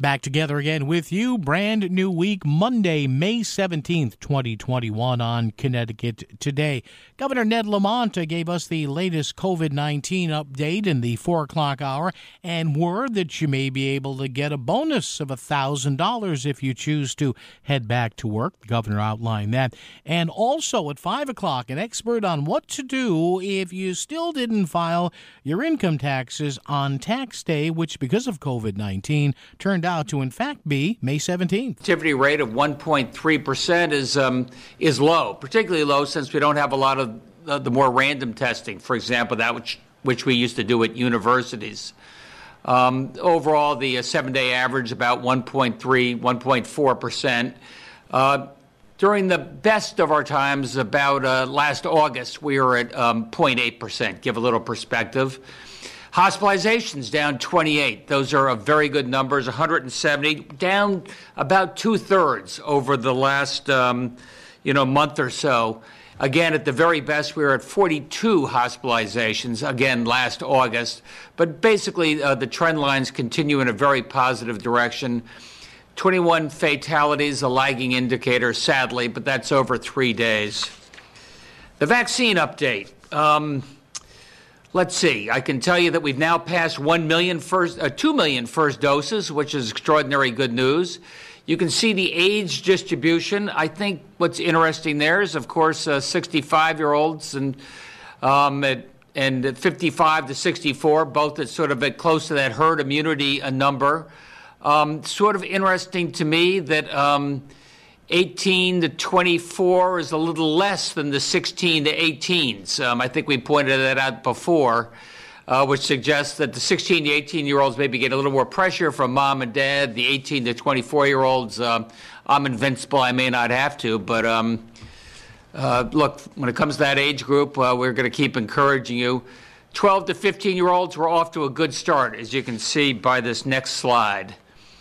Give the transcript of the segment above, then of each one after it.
Back together again with you. Brand new week, Monday, May 17th, 2021 on Connecticut Today. Governor Ned Lamont gave us the latest COVID-19 update in the 4 o'clock hour and word that you may be able to get a bonus of $1,000 if you choose to head back to work. The governor outlined that. And also at 5 o'clock, an expert on what to do if you still didn't file your income taxes on tax day, which because of COVID-19 turned out to in fact be May 17th. Activity rate of 1.3% is low, particularly low since we don't have a lot of the more random testing, for example, that which we used to do at universities. Overall, the 7-day average about 1.3, 1.4%. During the best of our times, about last August, we were at 0.8%, give a little perspective. Hospitalizations down 28. Those are very good numbers, 170, down about 2/3 over the last month or so. Again, at the very best, we were at 42 hospitalizations, again, last August. But basically, the trend lines continue in a very positive direction. 21 fatalities, a lagging indicator, sadly, but that's over 3 days. The vaccine update. Let's see. I can tell you that we've now passed 2 million first doses, which is extraordinary good news. You can see the age distribution. I think what's interesting there is, of course, 65-year-olds and 55 to 64, both at sort of close to that herd immunity number. Sort of interesting to me that 18 to 24 is a little less than the 16 to 18s. I think we pointed that out before, which suggests that the 16 to 18-year-olds maybe get a little more pressure from mom and dad. The 18 to 24-year-olds, I'm invincible. I may not have to. But look, when it comes to that age group, we're going to keep encouraging you. 12 to 15-year-olds, we're off to a good start, as you can see by this next slide.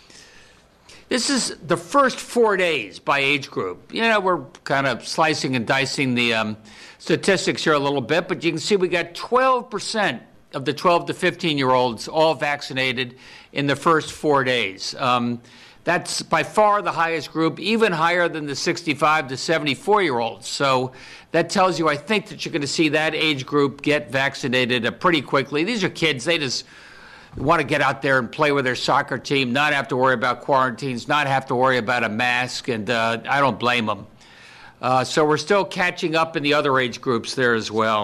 This is the first 4 days by age group. We're kind of slicing and dicing the statistics here a little bit, but you can see we got 12% of the 12 to 15-year-olds all vaccinated in the first 4 days. That's by far the highest group, even higher than the 65 to 74-year-olds. So that tells you, I think, that you're going to see that age group get vaccinated pretty quickly. These are kids. They just want to get out there and play with their soccer team, not have to worry about quarantines, not have to worry about a mask, and I don't blame them. So we're still catching up in the other age groups there as well.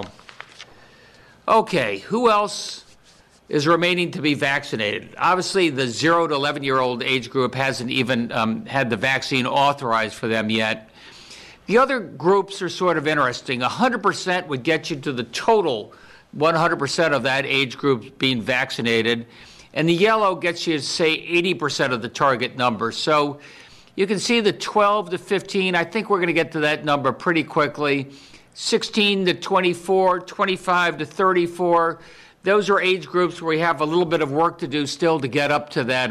Okay, who else is remaining to be vaccinated? Obviously, the 0 to 11-year-old age group hasn't even had the vaccine authorized for them yet. The other groups are sort of interesting. 100% would get you to the total 100% of that age group being vaccinated. And the yellow gets you, say, 80% of the target number. So you can see the 12 to 15, I think we're going to get to that number pretty quickly. 16 to 24, 25 to 34, those are age groups where we have a little bit of work to do still to get up to that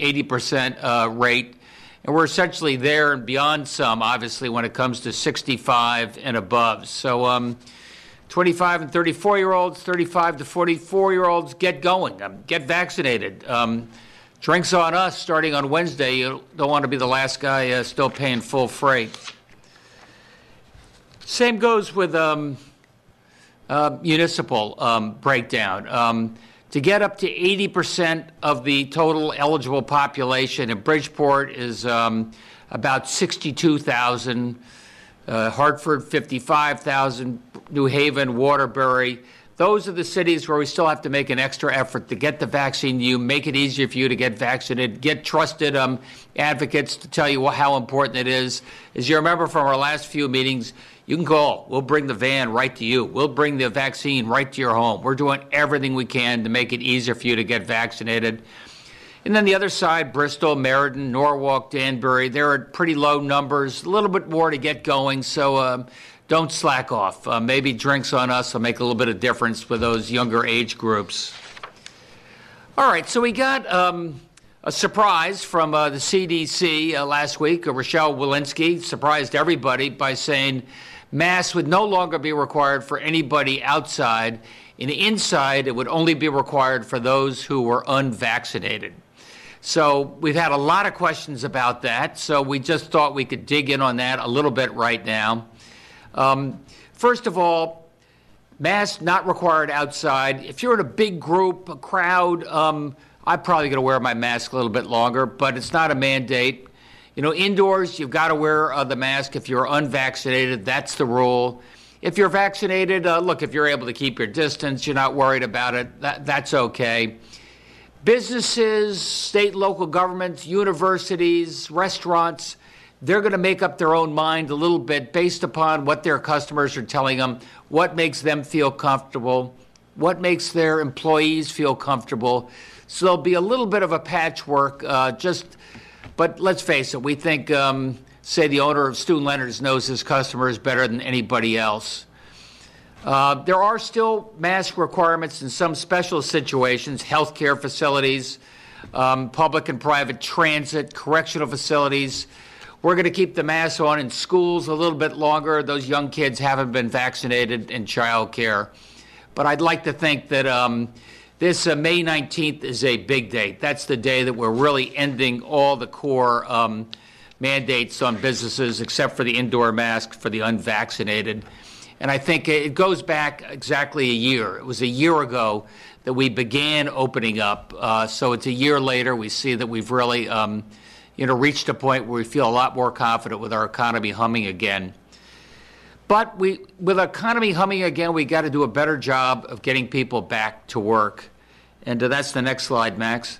80% rate. And we're essentially there and beyond some, obviously, when it comes to 65 and above. So 25 and 34-year-olds, 35 to 44-year-olds, get going, get vaccinated. Drinks on us starting on Wednesday. You don't want to be the last guy still paying full freight. Same goes with municipal breakdown. To get up to 80% of the total eligible population in Bridgeport is about 62,000. Hartford, 55,000, New Haven, Waterbury. Those are the cities where we still have to make an extra effort to get the vaccine to you, make it easier for you to get vaccinated, get trusted advocates to tell you how important it is. As you remember from our last few meetings, you can call. We'll bring the van right to you. We'll bring the vaccine right to your home. We're doing everything we can to make it easier for you to get vaccinated. And then the other side, Bristol, Meriden, Norwalk, Danbury, they're at pretty low numbers, a little bit more to get going, so don't slack off. Maybe drinks on us will make a little bit of difference with those younger age groups. All right, so we got a surprise from the CDC last week. Rochelle Walensky surprised everybody by saying masks would no longer be required for anybody outside, and inside it would only be required for those who were unvaccinated. So we've had a lot of questions about that. So we just thought we could dig in on that a little bit right now. First of all, masks not required outside. If you're in a big group, a crowd, I'm probably going to wear my mask a little bit longer, but it's not a mandate. You know, indoors, you've got to wear the mask. If you're unvaccinated, that's the rule. If you're vaccinated, look, if you're able to keep your distance, you're not worried about it, that's okay. Businesses, state and local governments, universities, restaurants, they're going to make up their own mind a little bit based upon what their customers are telling them, what makes them feel comfortable, what makes their employees feel comfortable. So there'll be a little bit of a patchwork, but let's face it, we think, say the owner of Stu Leonard's knows his customers better than anybody else. There are still mask requirements in some special situations, healthcare facilities, public and private transit, correctional facilities. We're going to keep the masks on in schools a little bit longer. Those young kids haven't been vaccinated in childcare. But I'd like to think that this May 19th is a big date. That's the day that we're really ending all the core mandates on businesses except for the indoor mask for the unvaccinated. And I think it goes back exactly a year. It was a year ago that we began opening up. So it's a year later. We see that we've really reached a point where we feel a lot more confident with our economy humming again. But with our economy humming again, we got to do a better job of getting people back to work. And that's the next slide, Max.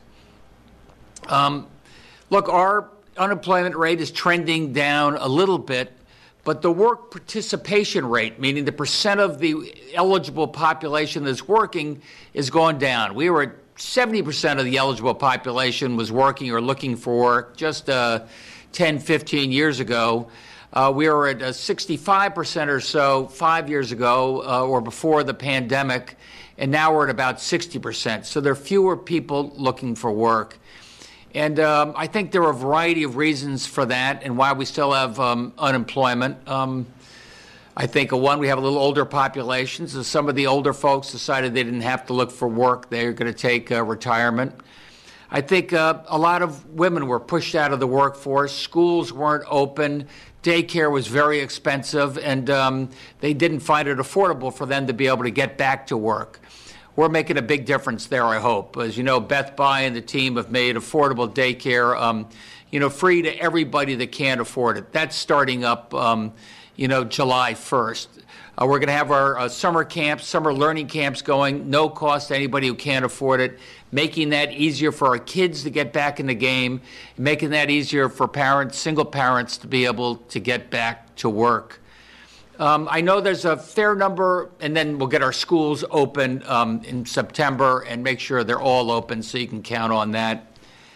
Look, our unemployment rate is trending down a little bit, but the work participation rate, meaning the percent of the eligible population that's working, is going down. We were at 70% of the eligible population was working or looking for work just 10, 15 years ago. We were at 65% or so 5 years ago or before the pandemic, and now we're at about 60%. So there are fewer people looking for work. And I think there are a variety of reasons for that and why we still have unemployment. I think, one, we have a little older population, so some of the older folks decided they didn't have to look for work. They're going to take retirement. I think a lot of women were pushed out of the workforce. Schools weren't open. Daycare was very expensive, and they didn't find it affordable for them to be able to get back to work. We're making a big difference there, I hope. As you know, Beth Bai and the team have made affordable daycare, free to everybody that can't afford it. That's starting up, July 1st. We're going to have our summer camps, summer learning camps going, no cost to anybody who can't afford it, making that easier for our kids to get back in the game, making that easier for parents, single parents, to be able to get back to work. I know there's a fair number, and then we'll get our schools open in September and make sure they're all open so you can count on that.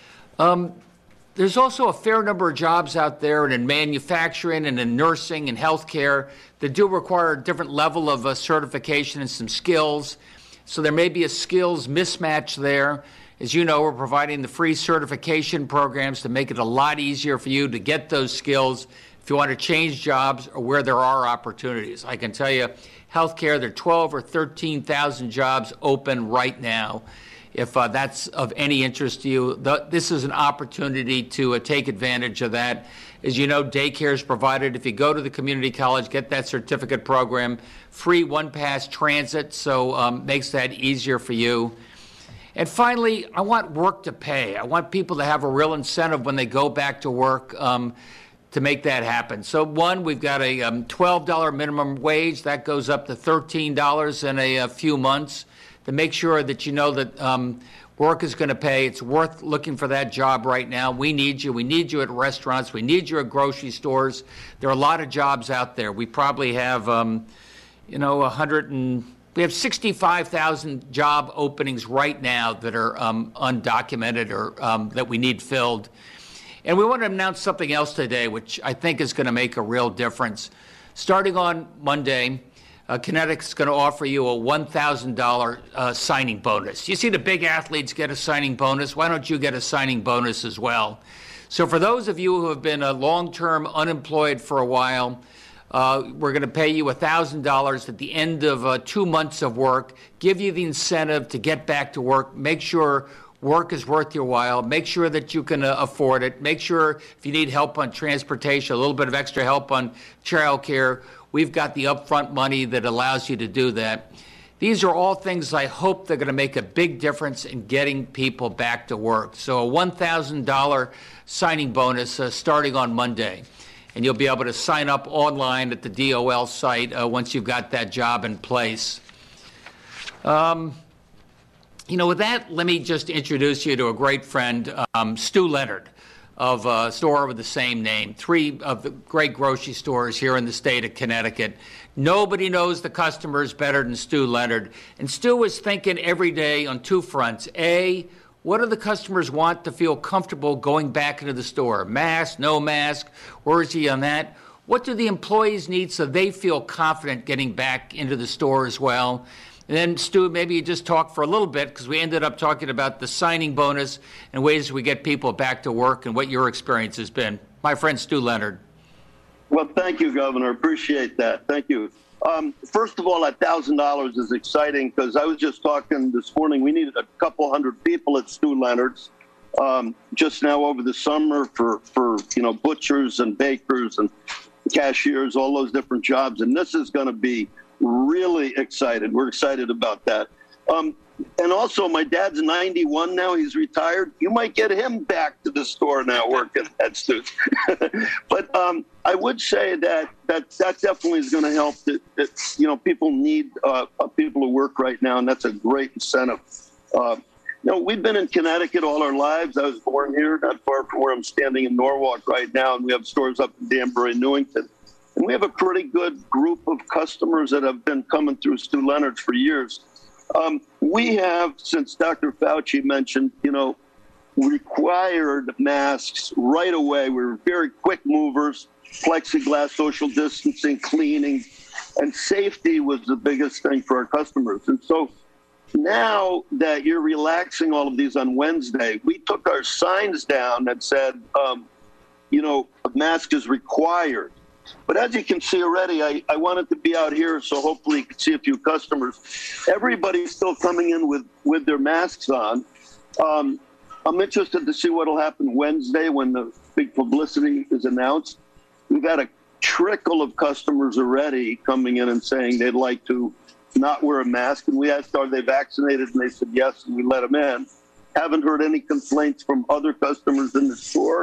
There's also a fair number of jobs out there in manufacturing and in nursing and healthcare that do require a different level of certification and some skills. So there may be a skills mismatch there. As you know, we're providing the free certification programs to make it a lot easier for you to get those skills if you want to change jobs or where there are opportunities. I can tell you, healthcare, there are 12 or 13,000 jobs open right now. If that's of any interest to you, this is an opportunity to take advantage of that. As you know, daycare is provided. If you go to the community college, get that certificate program, free one-pass transit, so makes that easier for you. And finally, I want work to pay. I want people to have a real incentive when they go back to work to make that happen. So one, we've got a $12 minimum wage. That goes up to $13 in a few months to make sure that you know that work is going to pay. It's worth looking for that job right now. We need you. We need you at restaurants. We need you at grocery stores. There are a lot of jobs out there. We probably have, we have 65,000 job openings right now that are undocumented or that we need filled. And we want to announce something else today, which I think is going to make a real difference. Starting on Monday, Connecticut's going to offer you a $1,000 signing bonus. You see the big athletes get a signing bonus. Why don't you get a signing bonus as well? So for those of you who have been long-term unemployed for a while, we're going to pay you $1,000 at the end of 2 months of work, give you the incentive to get back to work, make sure work is worth your while. Make sure that you can afford it. Make sure if you need help on transportation, a little bit of extra help on childcare, we've got the upfront money that allows you to do that. These are all things I hope they're going to make a big difference in getting people back to work. So a $1,000 signing bonus starting on Monday. And you'll be able to sign up online at the DOL site once you've got that job in place. With that, let me just introduce you to a great friend, Stu Leonard, of a store with the same name, 3 of the great grocery stores here in the state of Connecticut. Nobody knows the customers better than Stu Leonard. And Stu is thinking every day on 2 fronts. A, what do the customers want to feel comfortable going back into the store? Mask, no mask? Where is he on that? What do the employees need so they feel confident getting back into the store as well? And then, Stu, maybe you just talk for a little bit, because we ended up talking about the signing bonus and ways we get people back to work and what your experience has been. My friend Stu Leonard. Well, thank you, Governor. Appreciate that. Thank you. First of all, $1,000 is exciting, because I was just talking this morning. We needed a couple hundred people at Stu Leonard's just now over the summer for butchers and bakers and cashiers, all those different jobs. And this is going to be really excited. We're excited about that. And also, my dad's 91 now. He's retired. You might get him back to the store now working at Stu's. But I would say that definitely is going to help. That people need people to work right now, and that's a great incentive. We've been in Connecticut all our lives. I was born here, not far from where I'm standing in Norwalk right now, and we have stores up in Danbury, Newington. And we have a pretty good group of customers that have been coming through Stu Leonard's for years. We have, since Dr. Fauci mentioned, required masks right away. We're very quick movers, plexiglass, social distancing, cleaning, and safety was the biggest thing for our customers. And so now that you're relaxing all of these on Wednesday, we took our signs down that said, a mask is required. But as you can see already, I wanted to be out here, so hopefully you can see a few customers. Everybody's still coming in with their masks on. I'm interested to see what will happen Wednesday when the big publicity is announced. We've had a trickle of customers already coming in and saying they'd like to not wear a mask. And we asked, are they vaccinated? And they said yes, and we let them in. Haven't heard any complaints from other customers in the store.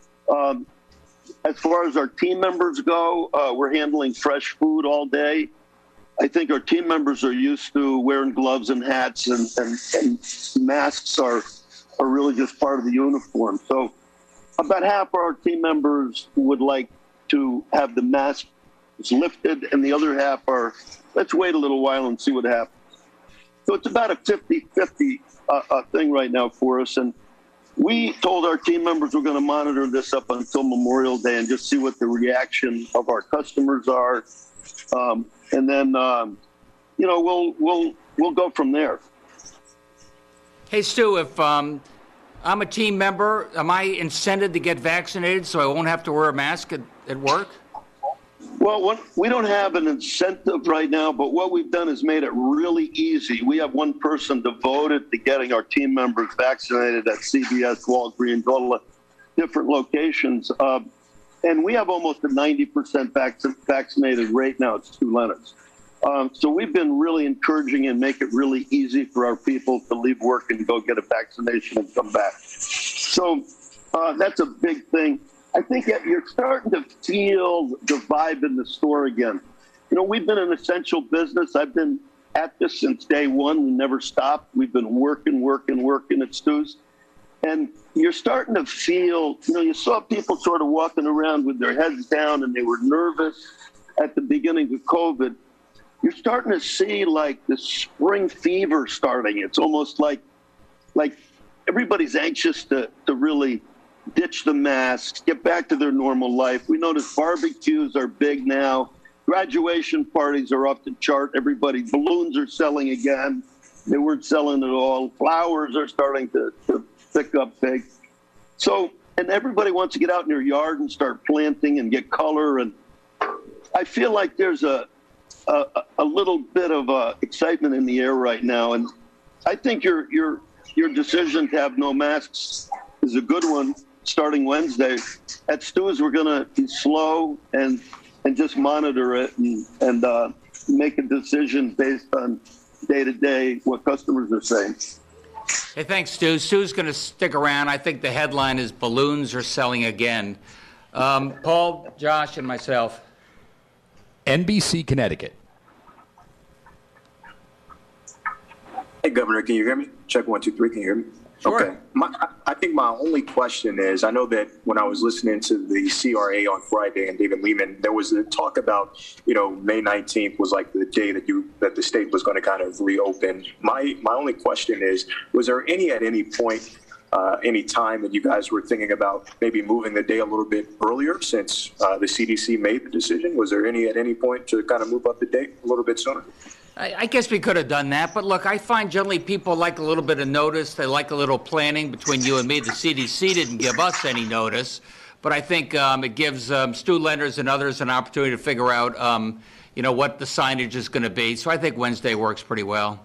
As far as our team members go, we're handling fresh food all day. I think our team members are used to wearing gloves and hats, and masks are really just part of the uniform. So about half our team members would like to have the masks lifted, and the other half are, let's wait a little while and see what happens. So it's about a 50-50 thing right now for us. And we told our team members we're going to monitor this up until Memorial Day and just see what the reaction of our customers are, and then we'll go from there. Hey, Stu, if I'm a team member, am I incented to get vaccinated so I won't have to wear a mask at work? Well, we don't have an incentive right now, but what we've done is made it really easy. We have one person devoted to getting our team members vaccinated at CVS, Walgreens, all the different locations. And we have almost a 90% vaccinated rate now at Stu Leonard's. So we've been really encouraging and make it really easy for our people to leave work and go get a vaccination and come back. So that's a big thing. I think you're starting to feel the vibe in the store again. We've been an essential business. I've been at this since day one. We never stopped. We've been working at Stu's. And you're starting to feel, you saw people sort of walking around with their heads down, and they were nervous at the beginning of COVID. You're starting to see like the spring fever starting. It's almost like everybody's anxious to really ditch the masks, get back to their normal life. We notice barbecues are big now. Graduation parties are off the chart. Balloons are selling again. They weren't selling at all. Flowers are starting to pick up big. So, and everybody wants to get out in their yard and start planting and get color. And I feel like there's a little bit of excitement in the air right now. And I think you're your decision to have no masks is a good one starting Wednesday. At Stu's, we're going to be slow and just monitor it and make a decision based on day to day what customers are saying. Hey, thanks, Stu. Stu's going to stick around. I think the headline is balloons are selling again. Paul, Josh, and myself. NBC Connecticut. Hey, Governor, can you hear me? Check 1, 2, 3. Can you hear me? Sure. Okay. I think my only question is, I know that when I was listening to the CRA on Friday and David Lehman, there was a talk about, May 19th was like the day that the state was going to kind of reopen. My only question is, was there at any point, any time that you guys were thinking about maybe moving the day a little bit earlier since the CDC made the decision? Was there at any point to kind of move up the date a little bit sooner? I guess we could have done that, but look, I find generally people like a little bit of notice. They like a little planning between you and me. The CDC didn't give us any notice, but I think it gives Stu Lenders and others an opportunity to figure out, what the signage is going to be. So I think Wednesday works pretty well.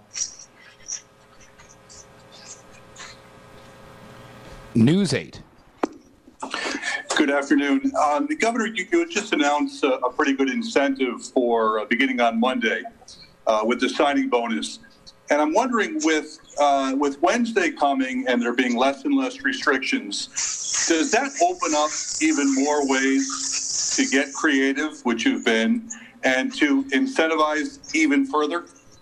News 8. Good afternoon. Governor, you just announced a pretty good incentive for beginning on Monday with the signing bonus. And I'm wondering, with Wednesday coming and there being less and less restrictions, does that open up even more ways to get creative, which you've been, and to incentivize even further?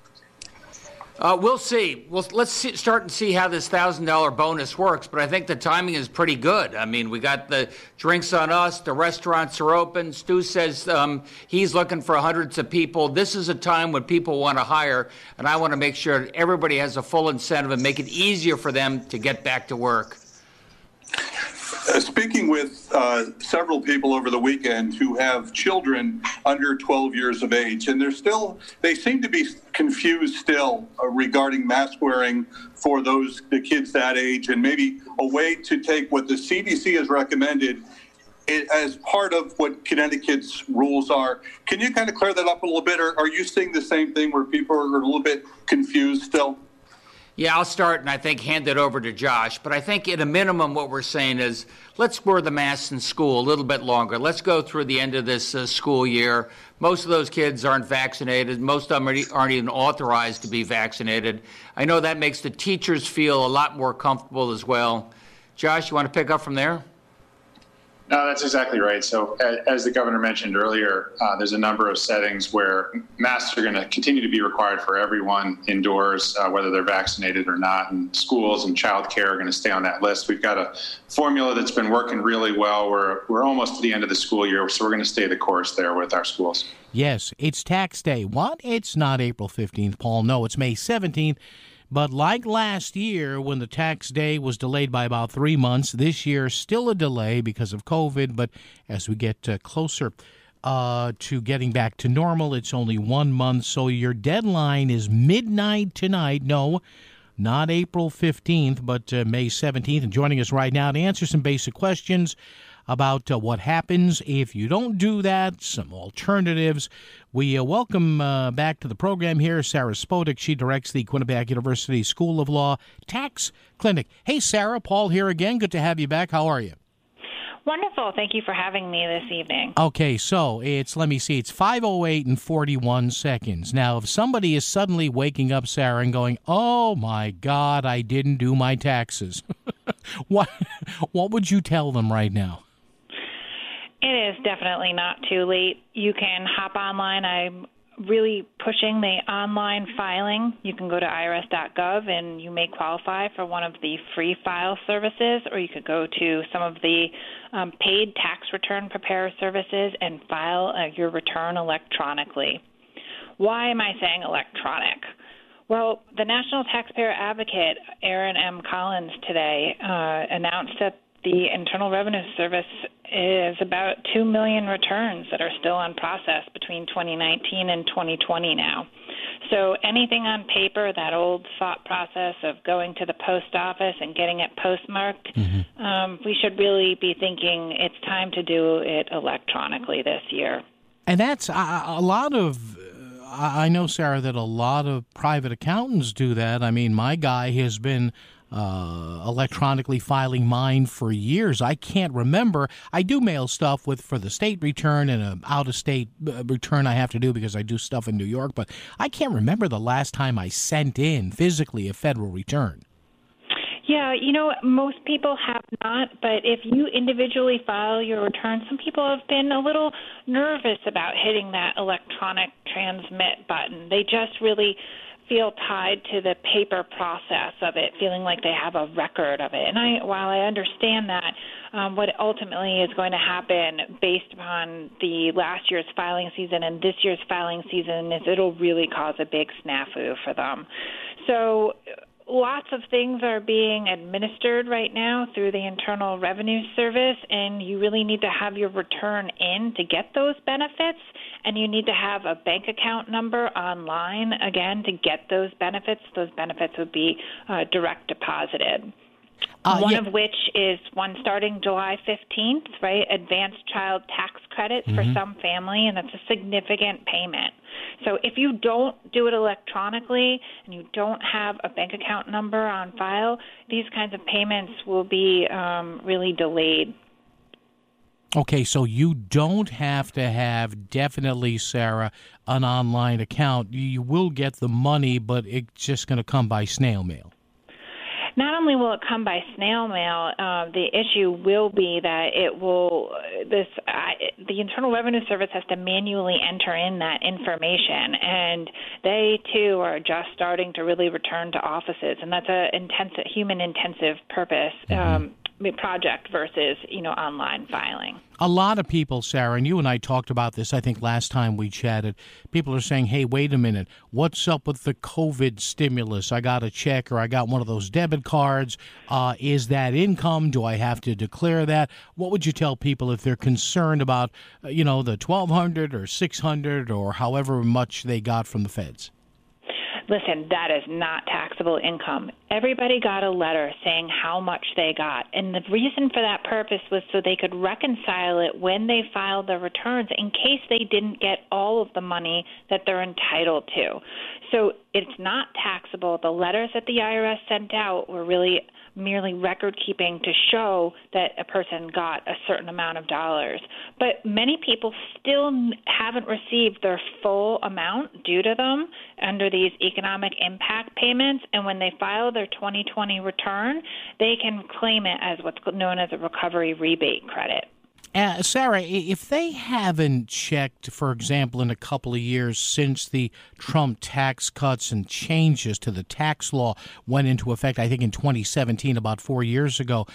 We'll see. Let's start and see how this $1,000 bonus works. But I think the timing is pretty good. I mean, we got the drinks on us. The restaurants are open. Stu says he's looking for hundreds of people. This is a time when people want to hire, and I want to make sure that everybody has a full incentive and make it easier for them to get back to work. Speaking with several people over the weekend who have children under 12 years of age, and they seem to be confused still regarding mask wearing for the kids that age, and maybe a way to take what the CDC has recommended as part of what Connecticut's rules are. Can you kind of clear that up a little bit, or are you seeing the same thing where people are a little bit confused still? Yeah, I'll start and I think hand it over to Josh. But I think at a minimum what we're saying is let's wear the masks in school a little bit longer. Let's go through the end of this school year. Most of those kids aren't vaccinated. Most of them aren't even authorized to be vaccinated. I know that makes the teachers feel a lot more comfortable as well. Josh, you want to pick up from there? No, that's exactly right. So as the governor mentioned earlier, there's a number of settings where masks are going to continue to be required for everyone indoors, whether they're vaccinated or not. And schools and childcare are going to stay on that list. We've got a formula that's been working really well. We're almost to the end of the school year, so we're going to stay the course there with our schools. Yes, it's tax day. What? It's not April 15th, Paul. No, it's May 17th. But like last year, when the tax day was delayed by about 3 months, this year still a delay because of COVID. But as we get closer to getting back to normal, it's only 1 month. So your deadline is midnight tonight. No, not April 15th, but May 17th. And joining us right now to answer some basic questions about what happens if you don't do that, some alternatives. We welcome back to the program here Sarah Spodek. She directs the Quinnipiac University School of Law Tax Clinic. Hey, Sarah, Paul here again. Good to have you back. How are you? Wonderful. Thank you for having me this evening. Okay, so it's 5:08 and 41 seconds. Now, if somebody is suddenly waking up, Sarah, and going, oh, my God, I didn't do my taxes, what would you tell them right now? It is definitely not too late. You can hop online. I'm really pushing the online filing. You can go to irs.gov and you may qualify for one of the free file services, or you could go to some of the paid tax return preparer services and file your return electronically. Why am I saying electronic? Well, the National Taxpayer Advocate, Aaron M. Collins, today announced that the Internal Revenue Service is about 2 million returns that are still on process between 2019 and 2020 now. So anything on paper, that old thought process of going to the post office and getting it postmarked, we should really be thinking it's time to do it electronically this year. And that's a lot of... I know, Sarah, that a lot of private accountants do that. I mean, my guy has been electronically filing mine for years. I can't remember. I do mail stuff for the state return and an out-of-state return I have to do because I do stuff in New York, but I can't remember the last time I sent in physically a federal return. Yeah, most people have not, but if you individually file your return, some people have been a little nervous about hitting that electronic transmit button. They just really feel tied to the paper process of it, feeling like they have a record of it. And while I understand that, what ultimately is going to happen based upon the last year's filing season and this year's filing season is it'll really cause a big snafu for them. So lots of things are being administered right now through the Internal Revenue Service, and you really need to have your return in to get those benefits, and you need to have a bank account number online, again, to get those benefits. Those benefits would be direct deposited. One of which is one starting July 15th, right? Advanced child tax credits for some family, and that's a significant payment. So if you don't do it electronically and you don't have a bank account number on file, these kinds of payments will be really delayed. Okay, so you don't have to have, definitely, Sarah, an online account. You will get the money, but it's just going to come by snail mail. Not only will it come by snail mail, the issue will be that the Internal Revenue Service has to manually enter in that information, and they too are just starting to really return to offices, and that's a human-intensive purpose project versus online filing. A lot of people, Sarah, and you and I talked about this, I think, last time we chatted. People are saying, hey, wait a minute, what's up with the COVID stimulus? I got a check or I got one of those debit cards. Is that income? Do I have to declare that? What would you tell people if they're concerned about, the $1,200 or $600 or however much they got from the feds? Listen, that is not taxable income. Everybody got a letter saying how much they got. And the reason for that purpose was so they could reconcile it when they filed their returns in case they didn't get all of the money that they're entitled to. So it's not taxable. The letters that the IRS sent out were really merely record keeping to show that a person got a certain amount of dollars. But many people still haven't received their full amount due to them under these economic impact payments, and when they file their 2020 return, they can claim it as what's known as a recovery rebate credit. Sarah, if they haven't checked, for example, in a couple of years since the Trump tax cuts and changes to the tax law went into effect, I think in 2017, about 4 years ago,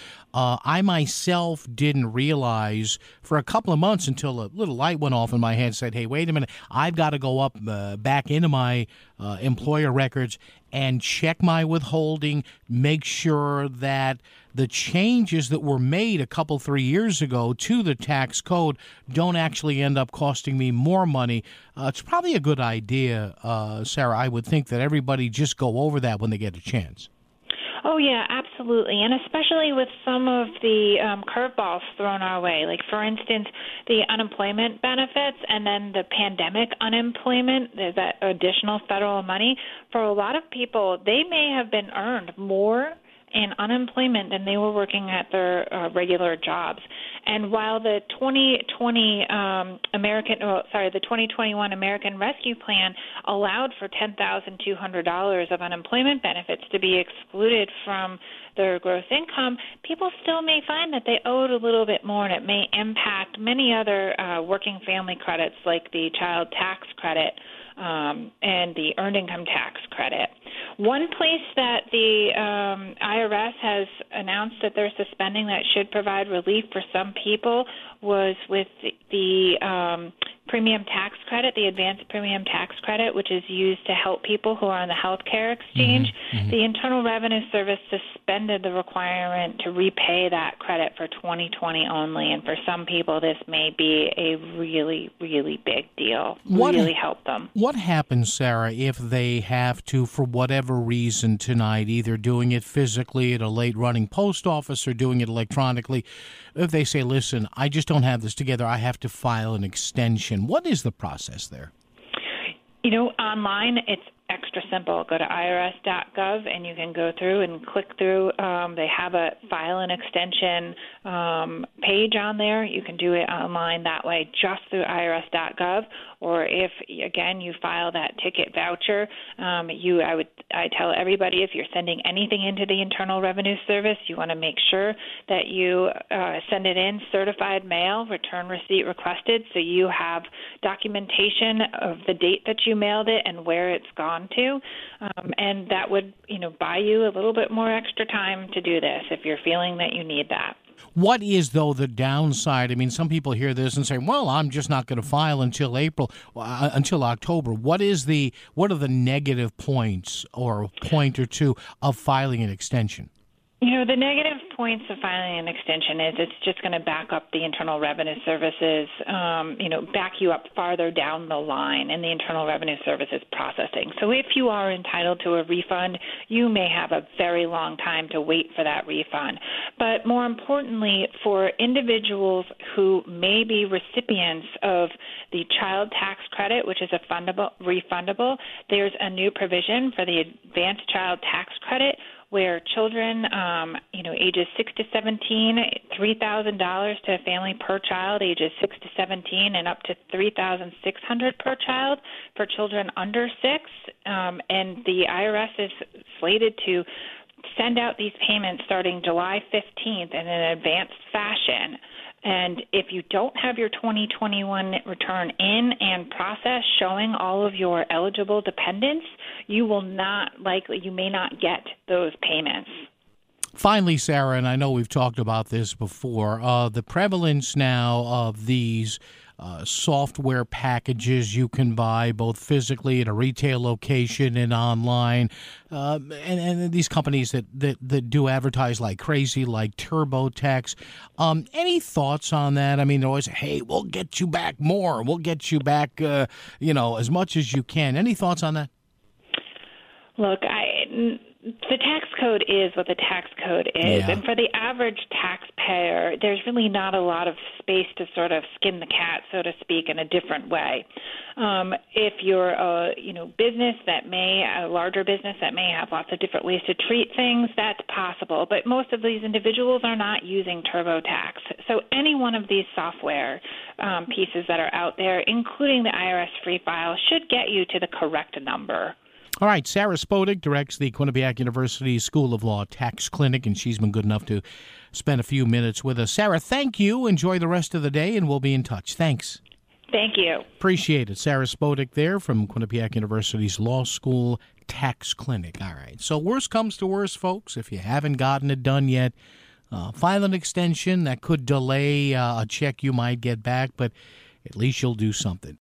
I myself didn't realize for a couple of months until a little light went off in my head and said, hey, wait a minute, I've got to go up back into my employer records and check my withholding, make sure that the changes that were made a couple, 3 years ago to the tax code don't actually end up costing me more money. It's probably a good idea, Sarah. I would think that everybody just go over that when they get a chance. Oh, yeah, absolutely. And especially with some of the curveballs thrown our way. Like, for instance, the unemployment benefits and then the pandemic unemployment, that additional federal money. For a lot of people, they may have been earned more in unemployment than they were working at their regular jobs. And while the 2021 American Rescue Plan allowed for $10,200 of unemployment benefits to be excluded from their gross income, people still may find that they owed a little bit more, and it may impact many other working family credits like the child tax credit and the earned income tax credit. One place that the IRS has announced that they're suspending that should provide relief for some people was with the premium tax credit, the advanced premium tax credit, which is used to help people who are on the health care exchange. The Internal Revenue Service suspended the requirement to repay that credit for 2020 only, and for some people this may be a really, really big deal. Really help them. What happens, Sarah, if they have to, for whatever reason tonight, either doing it physically at a late-running post office or doing it electronically, if they say, listen, I just don't have this together, I have to file an extension? What is the process there? Online, it's extra simple. Go to irs.gov and you can go through and click through. They have a file an extension page on there. You can do it online that way just through irs.gov. Or if, again, you file that ticket voucher, I tell everybody if you're sending anything into the Internal Revenue Service, you want to make sure that you send it in certified mail, return receipt requested, so you have documentation of the date that you mailed it and where it's gone to. And that would, buy you a little bit more extra time to do this if you're feeling that you need that. What is, though, the downside? I mean, some people hear this and say, well, I'm just not going to file until October. What are the negative points or a point or two of filing an extension? The negative points of filing an extension is it's just going to back up the Internal Revenue Services, back you up farther down the line in the Internal Revenue Services processing. So if you are entitled to a refund, you may have a very long time to wait for that refund. But more importantly, for individuals who may be recipients of the child tax credit, which is refundable, there's a new provision for the advanced child tax credit where children, ages 6 to 17, $3,000 to a family per child, ages 6 to 17, and up to $3,600 per child for children under 6. And the IRS is slated to send out these payments starting July 15th in an advanced fashion. And if you don't have your 2021 return in and process showing all of your eligible dependents, you may not get those payments. Finally, Sarah, and I know we've talked about this before, the prevalence now of these software packages you can buy both physically at a retail location and online, and these companies that do advertise like crazy, like TurboTax. Any thoughts on that? I mean, they always say, hey, we'll get you back more. We'll get you back, as much as you can. Any thoughts on that? Look, the tax code is what the tax code is. Yeah. And for the average taxpayer, there's really not a lot of space to sort of skin the cat, so to speak, in a different way. If you're a larger business that may have lots of different ways to treat things, that's possible. But most of these individuals are not using TurboTax. So any one of these software pieces that are out there, including the IRS Free File, should get you to the correct number. All right, Sarah Spodek directs the Quinnipiac University School of Law Tax Clinic, and she's been good enough to spend a few minutes with us. Sarah, thank you. Enjoy the rest of the day, and we'll be in touch. Thanks. Thank you. Appreciate it. Sarah Spodek there from Quinnipiac University's Law School Tax Clinic. All right, so worst comes to worst, folks. If you haven't gotten it done yet, file an extension. That could delay a check you might get back, but at least you'll do something.